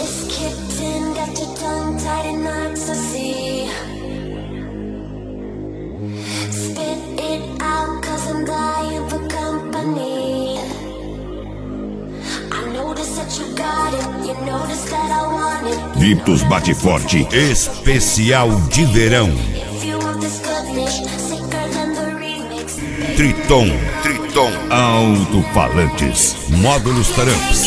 It's kicked in, got your tongue tied in knots, I see. Spit it out, cause I'm dying for company. I notice that you got it, you notice that I want it. Vitos Bate Forte, especial de verão. If you want this goodness, sicker than the remix. Triton, alto-falantes, módulos Taramps.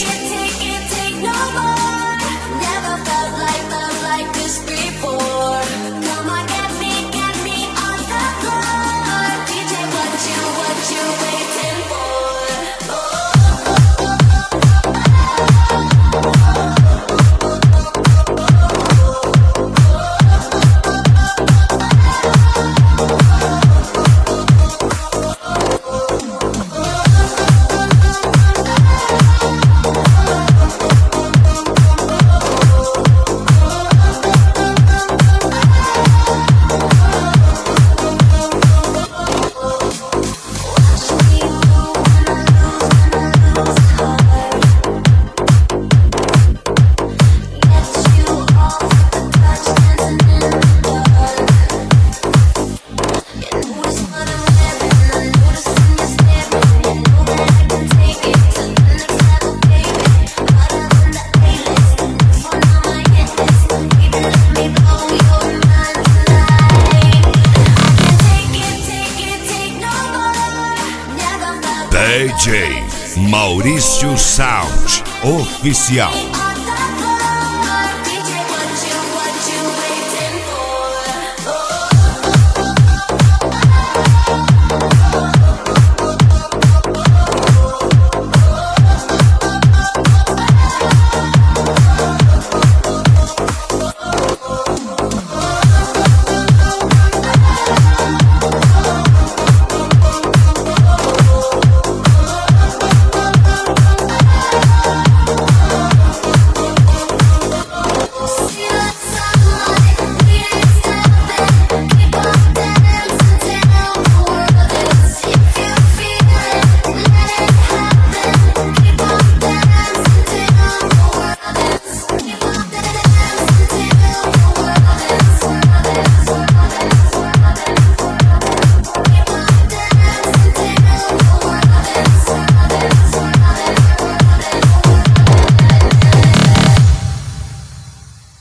DJ Maurício Sound Oficial.